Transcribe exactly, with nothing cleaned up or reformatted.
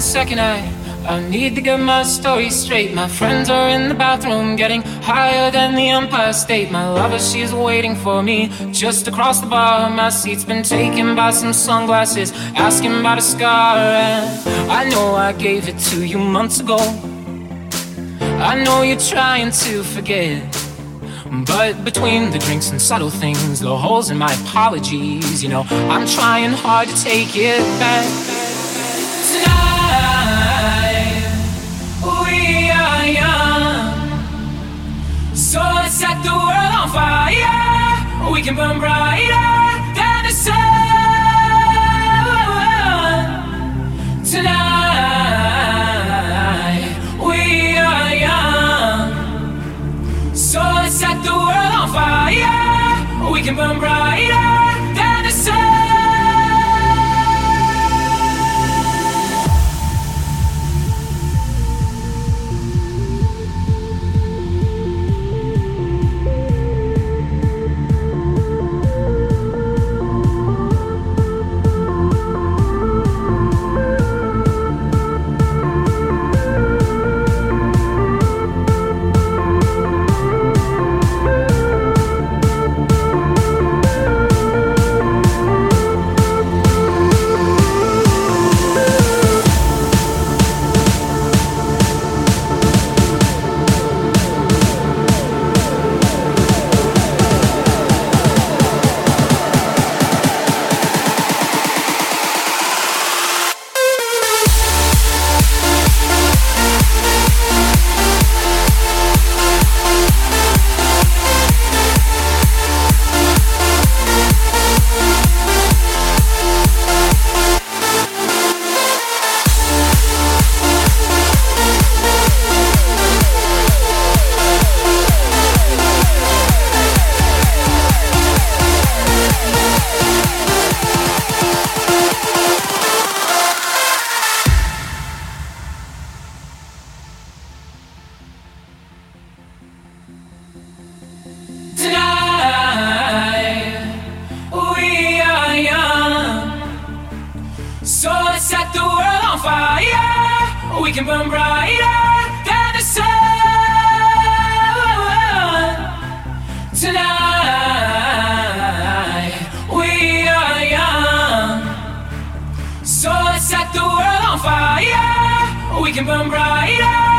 second. I, I need to get my story straight. My friends are in the bathroom getting higher than the Empire State. My lover, she's waiting for me just across the bar. My seat's been taken by some sunglasses asking about a scar. And I know I gave it to you months ago. I know you're trying to forget, but between the drinks and subtle things, the holes in my apologies, you know, I'm trying hard to take it back. Tonight, we are young, so let's set the world on fire. We can burn brighter than the sun. Tonight, we are young, so let's set the world on fire. We can burn brighter than the sun. So let's set the world on fire. We can burn brighter than the sun. Tonight, we are young. So let's set the world on fire. We can burn brighter.